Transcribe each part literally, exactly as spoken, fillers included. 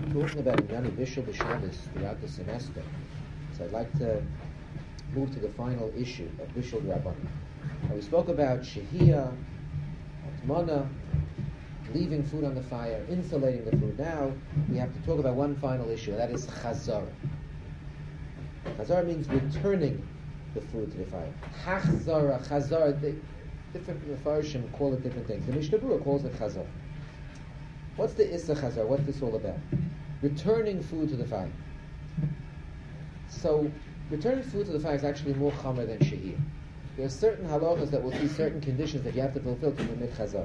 talking about Inyani Bishul B'Shabbos throughout the semester. So I'd like to move to the final issue of Bishul Rabbanan. Now we spoke about Shehiyah, Atmana, leaving food on the fire, insulating the food. Now we have to talk about one final issue, and that is Chazara. Chazara means returning the food to the fire. Hachzara, Chazara, the different Mefarshim call it different things. The Mishnah Berurah calls it Chazara. What's the Issa Chazar? What's this all about? Returning food to the fire. So, returning food to the fire is actually more chomer than Shehiyah. There are certain halachas that will see certain conditions that you have to fulfill to permit Chazar.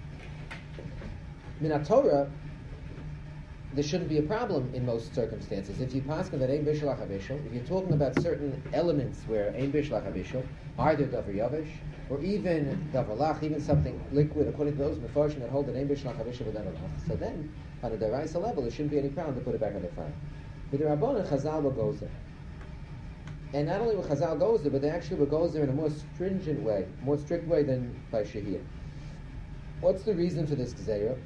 Min HaTorah, there shouldn't be a problem in most circumstances. If you pass on that Ein Bishul HaChavishul, if you're talking about certain elements where Ein Bishul HaChavishul, either Davar Yavish, or even Davar Lach, even something liquid, according to those Mefarshim that hold that Ein Bishul HaChavishul with Davar Lach. So then, on a Daraisa level, there shouldn't be any problem to put it back on the fire. With the Rabbanan, Chazal will goes there. And not only will Chazal goes there, but they actually will goes there in a more stringent way, more strict way than by Shehiyah. What's the reason for this Gzeirah?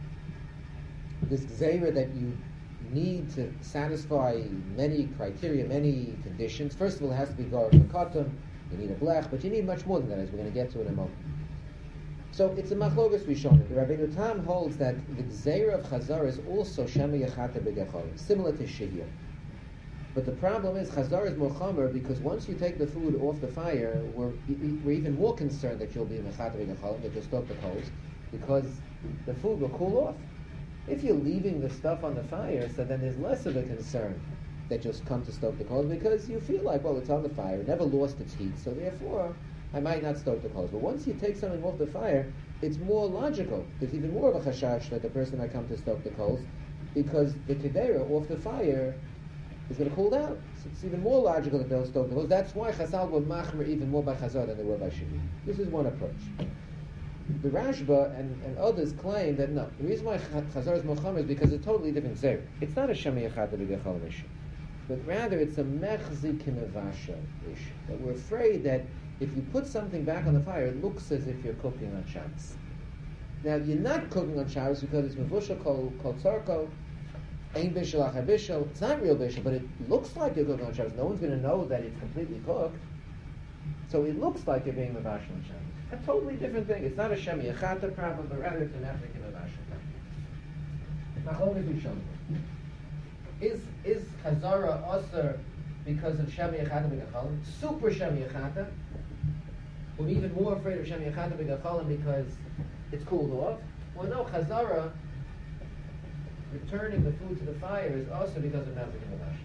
This gzeira that you need to satisfy many criteria, many conditions. First of all, it has to be gar v'katam. You need a blech, but you need much more than that, as we're going to get to in a moment. So it's a machlokas rishonim. The Rabbeinu Tam holds that the gzeira of Chazar is also shema yachata b'gecholim, similar to Shehiyah. But the problem is Chazar is more chomer because once you take the food off the fire, we're, we're even more concerned that you'll be mechata b'gecholim, that you'll stop the coals, because the food will cool off. If you're leaving the stuff on the fire, so then there's less of a concern that you'll come to stoke the coals because you feel like, well, it's on the fire, it never lost its heat, so therefore I might not stoke the coals. But once you take something off the fire, it's more logical. There's even more of a chashash that the person might come to stoke the coals because the kedera off the fire is going to cool down. So it's even more logical that they'll stoke the coals. That's why Chazal were machmer even more by Chazar than they were by Shehiyah. This is one approach. The Rashba and, and others claim that no, the reason why Chazar is Mocham is because it's a totally different Zer. It's not a Shema Yachata B'Gechol issue, but rather it's a Mechzi Kinevasha issue. That we're afraid that if you put something back on the fire, it looks as if you're cooking on Shabbos. Now, you're not cooking on Shabbos because it's Mevushal Kol Kol Tzarko, Ein Bishul Achar Bishul. It's not real Bishul, but it looks like you're cooking on Shabbos. No one's going to know that it's completely cooked. So it looks like you're being Mevash on Shabbos. A totally different thing. It's not a Shem Yechata problem, but rather it's an African Avashim. Is is Chazara Osir because of Shem Yechata B'Gachalim? Super Shem Yechata? Or even more afraid of Shem Yechata B'Gachalim because it's cooled off? Well, no, Chazara, returning the food to the fire, is also because of African Avashim.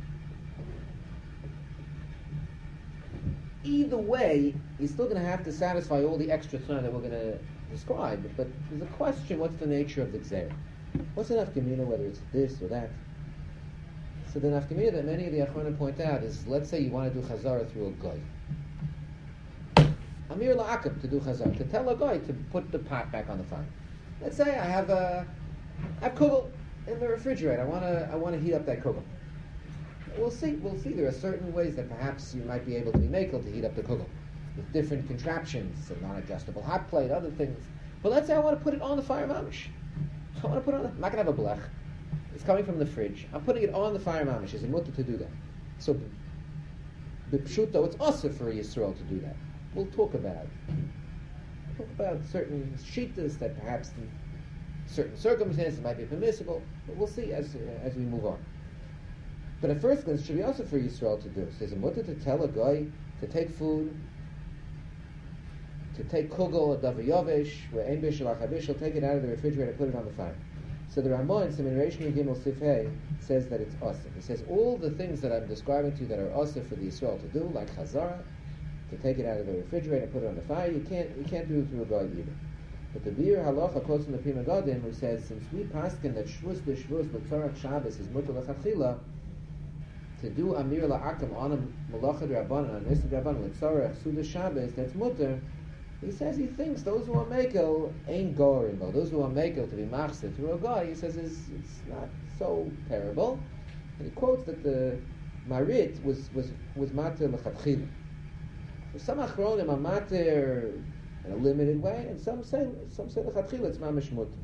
Either way, you're still going to have to satisfy all the extra tzana that we're going to describe. But there's a question, what's the nature of the gzeir? What's the nafkamina, whether it's this or that? So the nafkamina that many of the achronim point out is, let's say you want to do chazara through a goy. Amir la'akam to do chazara, to tell a goy to put the pot back on the fire. Let's say I have a, I have kugel in the refrigerator. I want to I want to heat up that kugel. We'll see. We'll see. There are certain ways that perhaps you might be able to be makel to heat up the kugel with different contraptions, a non-adjustable hot plate, other things. But let's say I want to put it on the fire mamish. I want to put it on. The, I'm not going to have a blech. It's coming from the fridge. I'm putting it on the fire mamish. Is it mutter to do that? So, b'pshuto, it's also for Yisrael to do that. We'll talk about it. We'll talk about certain shitas that perhaps in certain circumstances might be permissible. But we'll see as uh, as we move on. But at first glance, it should be also for Yisrael to do. So there's a mutter to tell a guy to take food, to take kugel, a davar yavish, where ein bishul achar bishul, take it out of the refrigerator, put it on the fire. So the Ramah in Siman Reish Nun Gimel Sif Hey says that it's asr. He says all the things that I'm describing to you that are asr for the Yisrael to do, like chazara, to take it out of the refrigerator, put it on the fire, you can't you can't do it through a guy either. But the Bir Halacha quotes from the Pri Megadim who says, since we paskin that shvus l'shvus l'tzarach Shabbos is mutter l'chachila, to do Amir la'akam on a Malachad Rabbanan, on Nisad Rabbanan, l'tzarech Suda Shabbos, that's mutter. He says he thinks those who are mekel ain't goring, though. Those who are mekel to be machzir through a guy, he says is it's not so terrible. And he quotes that the Marit was was was mater l'chadchila. So some achronim are mater in a limited way, and some say some say l'chadchila it's mamish mutter.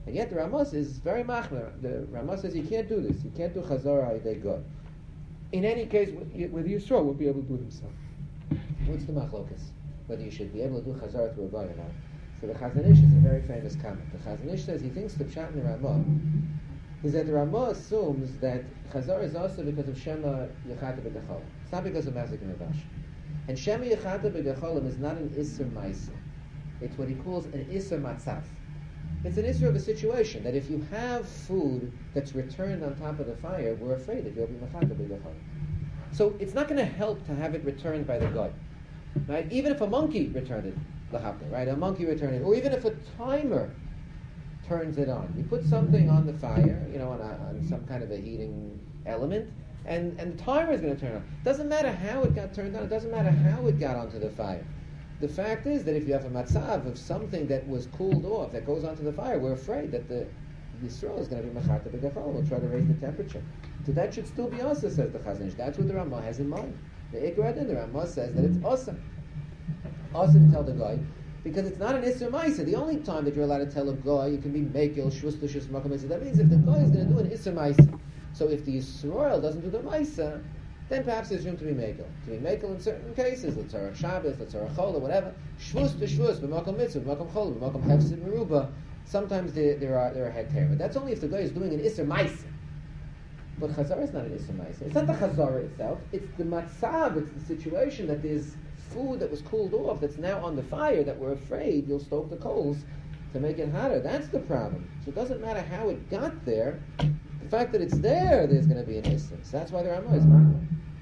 And yet the Ramos is very machmer. The Ramos says you can't do this. You can't do chazara al-yedei goy. In any case, with Yisro, will be able to do it himself. What's the machlokas? Whether you should be able to do chazara through a goy or not. So the Chazon Ish is a very famous comment. The Chazon Ish says he thinks the pshat in the Ramah is that the Ramah assumes that chazara is also because of Shema Yechata B'Gecholim. It's not because of Mazik and Navash. And Shema Yechata B'Gecholim is not an Isser Maisa. It's what he calls an Isser Matzav. It's an Isser of a situation that if you have food that's returned on top of the fire, we're afraid that you'll be Mechata B'Gecholim. So it's not going to help to have it returned by the God. Right? Even if a monkey returned it, right? A monkey returned it, or even if a timer turns it on. You put something on the fire, you know, on, a, on some kind of a heating element, and, and the timer is going to turn on. Doesn't matter how it got turned on. It doesn't matter how it got onto the fire. The fact is that if you have a matzav of something that was cooled off that goes onto the fire, we're afraid that the Yisrael is going to be machata b'gachol. We'll try to raise the temperature. So that should still be also, says the Chazon Ish. That's what the Ramah has in mind. The Ikra Adin, the Ramah says that it's awesome. Awesome to tell the guy, because it's not an Isser Maisa. The only time that you're allowed to tell a guy, you can be Mekel, Shvus, Lushus, Makam Maisa. That means if the guy is going to do an Isser Maisa. So if the Yisrael doesn't do the Maisa, then perhaps there's room to be Mekel. To be Mekel in certain cases, let's say Shabbos, let's say Chol, or whatever. Shvus to Shvus, B'Makam Mitzvah, B'Makam Chol, B'Makam Hefsid Meruba. Sometimes there, there are there are heter, but that's only if the guy is doing an Isser Maisa. But Chazara is not an Isser Maisa. It's not the Chazara itself. It's the Matzav. It's the situation that there's food that was cooled off that's now on the fire that we're afraid you'll stoke the coals to make it hotter. That's the problem. So it doesn't matter how it got there. The fact that it's there, there's going to be an instance. That's why the Ramah is Machmir.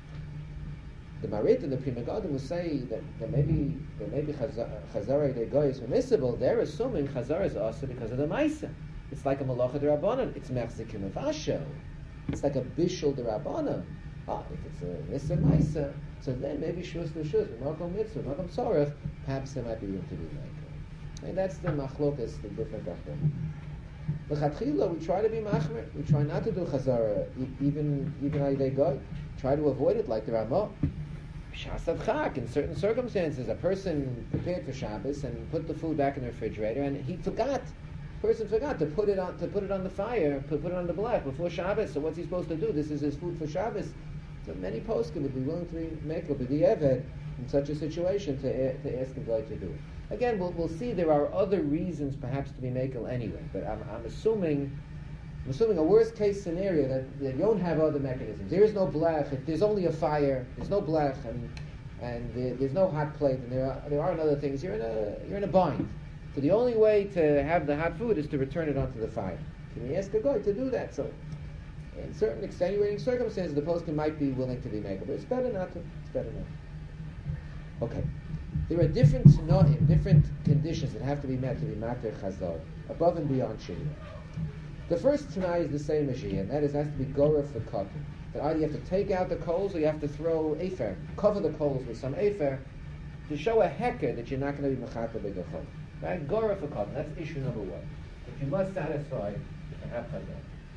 The Marit and the Pri Megadim will say that, that maybe that maybe Chazara de Goy is permissible. They're assuming Chazara is also because of the Maisa. It's like a Malacha de Rabbanan. It's Mechzikim of Asho. It's like a Bishul de Rabbanan. Ah, if it's a Nissa Maisa, so then maybe Shus L'Shus, Makom Mitzvah, Makom Sorech, perhaps there might be room to do that. And that's the machlokas, the different achron. L'chatchila, we try to be machmer. We try not to do chazara, even even how they go. Try to avoid it, like the Ramah. Shasad Chak, in certain circumstances, a person prepared for Shabbos and put the food back in the refrigerator, and he forgot. Person forgot to put it on to put it on the fire, to put it on the black before Shabbos. So what's he supposed to do? This is his food for Shabbos. So many poskim would be willing to make a b'di'evet in such a situation to to ask a guy to do it. Again, we'll we'll see there are other reasons perhaps to be makel anyway. But I'm I'm assuming I'm assuming a worst case scenario that, that you don't have other mechanisms. There is no blech. If there's only a fire, there's no blech, and and there, there's no hot plate, and there are there aren't other things. You're in a you're in a bind. So the only way to have the hot food is to return it onto the fire. Can you ask a guy to do that? So, in certain extenuating circumstances, the poskim might be willing to be maker, but it's better not to. It's better not. Okay. There are different tanoim, different conditions that have to be met to be mater chazar, above and beyond shiyah. The first tanai is the same as shiyah, and that is, it has to be gorah for cotton. That either you have to take out the coals or you have to throw afer, cover the coals with some afer, to show a hecker that you're not going to be mechata b'gachol. Right? Gorah for cotton. That's issue number one. If you must satisfy and have chazar.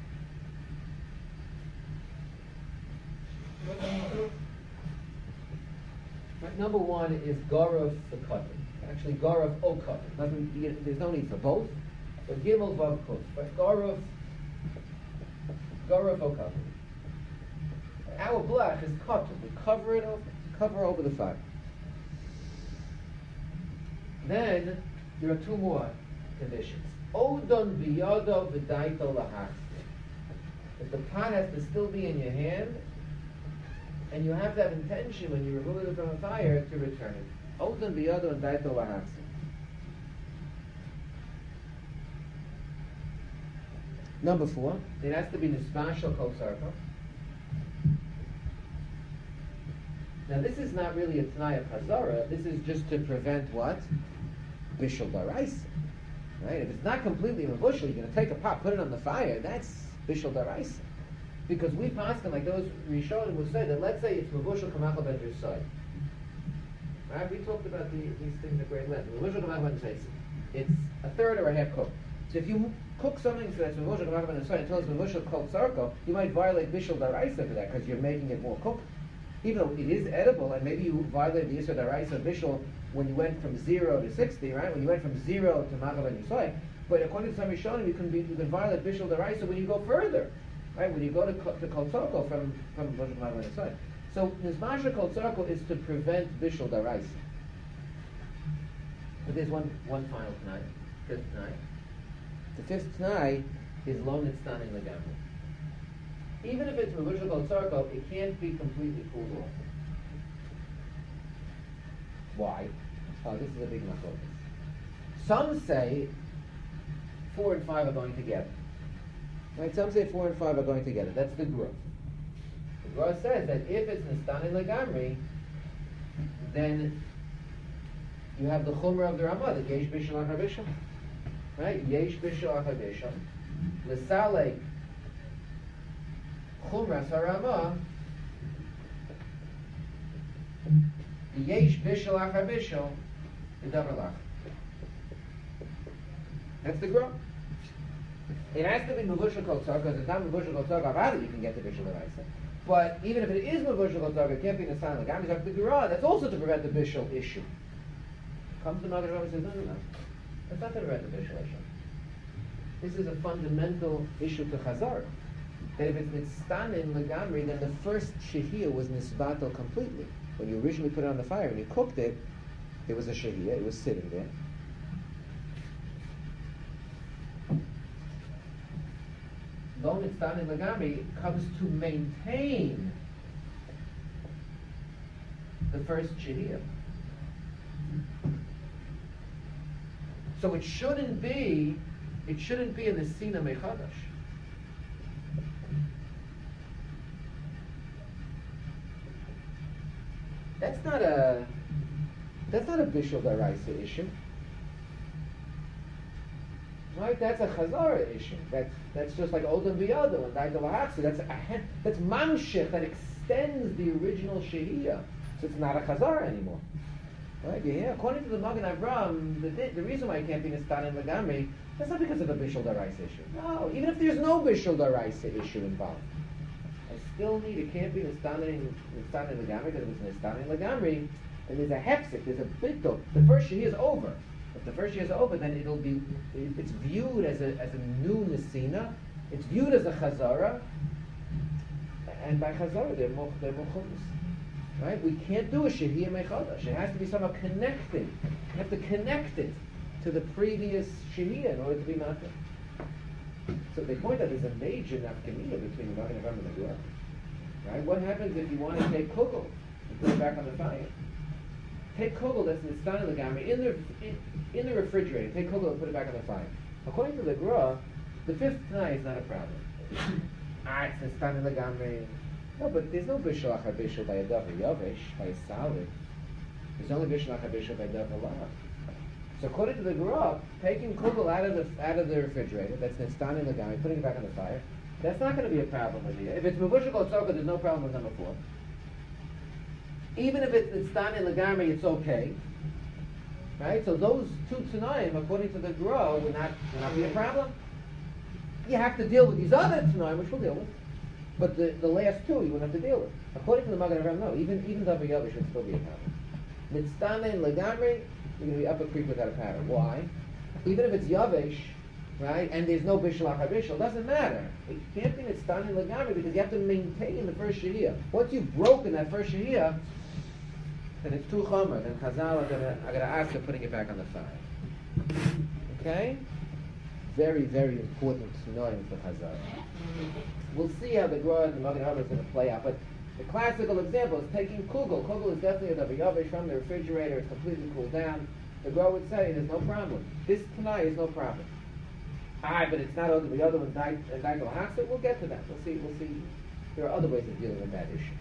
Right, number one is Garav for cotton. Actually, Garav o cotton. There's no need for both. But Gimel Vav Kuf. But Garav, Garav o cotton. Our black is cotton. We cover it over, cover over the fire. Then there are two more conditions. Odon biyado v'daito lahachzir. That the pot has to still be in your hand, and you have to have intention when you remove it from a fire to return it. Odon biyado and daito lahachzir. Number four, it has to be nispashal kol sarko. Now this is not really a t'nai of chazara. This is just to prevent what? Bishul daraisa. Right? If it's not completely mevushal, you're going to take a pot, put it on the fire. That's bishul daraisa. Because we paskin, like those Rishonim will say that, let's say it's mevushal kamachal ben yisai. Right? We talked about the, these things at great length. Mevushal kamachal ben yisai. It's a third or a half cooked. So if you cook something so that's mevushal kamachal ben yisai until it's mevushal kol sarko, you might violate bishul daraisa for that because you're making it more cooked. Even though it is edible, and maybe you violated the Yisur Daraisa Bishul when you went from zero to sixty, right? When you went from zero to Machal and Yisai, But according to some Rishonim, you can be you can violate Bishul Daraisa when you go further, right? When you go to to Kol Tzorko from from Rosh Hashanah side. So Nizmasha Kol Tzorko is to prevent Bishul Daraisa. But there's one one final tonight, fifth tonight. The fifth tonight is Lo Nitztanin Legamri. Even if it's Nizmasha Kol Tzorko, it can't be completely cooled off. Why? Oh, this is a big machlokas. Some say four and five are going together. Right? Some say four and five are going together. That's the Gra. The Gra says that if it's Nistanin Legamri, then you have the Chumrah of the Ramah, the Yesh Bishul HaChavisham. Right? Yesh Bishul HaChavisham. L'salek Chumras HaRamah. Yesh Bishul HaChavisham. L'davar. That's the Gra. It has to be Mevushal Kol Tzorko, because it's not Mevushal Kol Tzorko, rather you can get the Bishul Daraisa. But even if it is Mevushal Kol Tzorko, it can't be Nisan Legam. It's the Gra. That's also to prevent the Bishul issue. Comes the Magen and says, no, no, no. That's not to prevent the Bishul issue. This is a fundamental issue to Chazar. That if it's Nitztanin Legamri, then the first Shehiyah was Nisbatal completely. When you originally put it on the fire and you cooked it, there was a Shehiyah, it was sitting there. Lo Nitztanin Legamri comes to maintain the first Shehiyah. So it shouldn't be, it shouldn't be in the Sina Mechadash. That's not a, that's not a Bishul Daraisa issue. Right? That's a Chazara issue. That's that's just like Odom B'Yodom and Daito L'Hachsi. That's a, that's Mamshech that extends the original Shehiyah. So it's not a Chazara anymore. Right? Yeah. According to the Magen Avraham, the the reason why it can't be Nistanin Legamri, that's not because of a Bishul Daraisa issue. No, even if there's no Bishul Daraisa issue involved, I still need, it can't be Nistanin Nistanin Legamri, because if it's Nistanin Legamri, then there's a hepsik, there's a bittul. The first Shehiyah is over. If the first year is over, then it'll be, it's viewed as a as a new Nesina, it's viewed as a Chazara, and by Chazara they're more they're more chumras. Right? We can't do a Shehiyah Mechadash. It has to be somehow connected. You have to connect it to the previous Shehiyah in order to be Matzah. So they point out there's a major nafkamiyah between the Magen Avraham and the Gra. Right? What happens if you want to take kugel and put it back on the fire? Take kugel that's Nistanin Legamri in the in, in the refrigerator. Take kugel and put it back on the fire. According to the Gra, the fifth tonight is not a problem. Ah, it's Nistanin Legamri. No, but there's no Bishul HaChavishul by a Davar Yavesh, by a salad. There's only Bishul HaChavishul by a Davar Lav. So according to the Gra, taking kugel out of the out of the refrigerator, that's Nistanin Legamri, putting it back on the fire, that's not going to be a problem with you. If it's Mevushal Kol Tzorko, there's no problem with number four. Even if it's Nistanin Legamri, it's okay. Right? So those two Tanaim, according to the Gra, would not, would not be a problem. You have to deal with these other Tanaim, which we'll deal with. But the, the last two, you wouldn't have to deal with. According to the Magen Avraham, no. Even even Davar Yavesh should still be a problem. Nistanin Legamri, you're going to be up a creek without a paddle. Why? Even if it's Yavesh, right, and there's no Bishul HaChavishul, doesn't matter. It can't be Nistanin Legamri because you have to maintain the first Shehiyah. Once you've broken that first Shehiyah, then it's too chomer. Then Chazal are gonna are gonna ask for putting it back on the fire. Okay? Very, very important knowing for Chazal. We'll see how the Gra and the Magen Avraham is going to play out. But the classical example is taking kugel. Kugel is definitely a Davar Yavesh from the refrigerator. It's completely cooled down. The Gra would say there's no problem. This tonight is no problem. Ah, but it's not Davar Yavesh and Daito L'Hachsi. We'll get to that. We'll see. We'll see. There are other ways of dealing with that issue.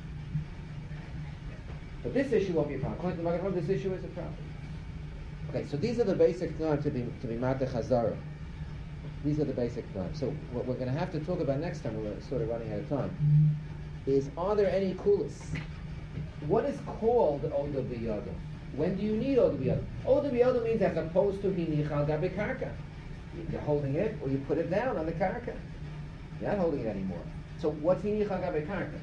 But this issue won't be a problem. According to the Magen Avraham, this issue is a problem. Okay, so these are the basic norms to be to be Mateh Chazara. These are the basic norms. So what we're going to have to talk about next time, we're sort of running out of time, is are there any kulas? What is called Oda B'Yodom? When do you need Oda B'Yodom? Oda B'Yodom means as opposed to Hinich al Gabe Karka. You're holding it, or you put it down on the Karka. You're not holding it anymore. So what's Hinich al Gabe Karka?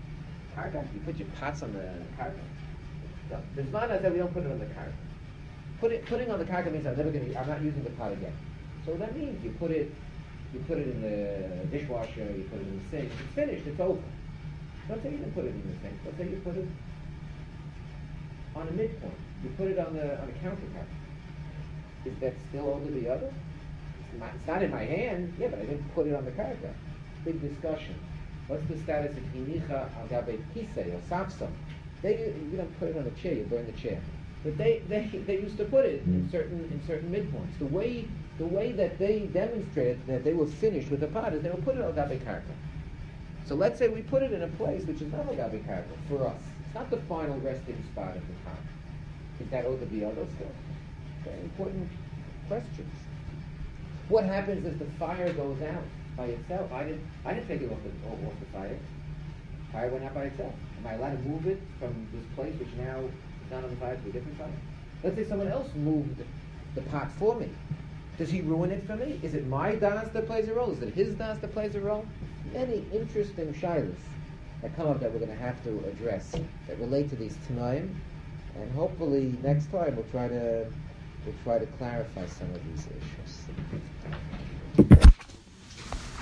Karka, you put your pots on the Karka. No, there's not that we don't put it on the Karka. put it, putting on the karka means I'm never going to, I'm not using the pot again. So that means you put it, you put it in the dishwasher, you put it in the sink, it's finished, it's over. Let's say you didn't put it in the sink, let's say you put it on a midpoint. You put it on the on a countertop. Is that still under the other? It's not, it's not in my hand, yeah, but I didn't put it on the karka. Big discussion. What's the status of hinicha al gabe kisei or sapsam? They you don't put it on a chair, you burn the chair. But they, they they used to put it in certain in certain midpoints. The way the way that they demonstrated that they were finished with the pot is they would put it on gabe karka. So let's say we put it in a place which is not a gabe karka for us. It's not the final resting spot of the pot. Is that Oda B'Yodo still? Very important questions. What happens if the fire goes out by itself? I didn't I didn't take it off the off the fire. Fire went out by itself. Am I allowed to move it from this place which now is not on the fire to a different fire? Let's say someone else moved the pot for me. Does he ruin it for me? Is it my das that plays a role? Is it his das that plays a role? Many interesting shilas that come up that we're going to have to address that relate to these Tanaim, and hopefully next time we'll try to we'll try to clarify some of these issues.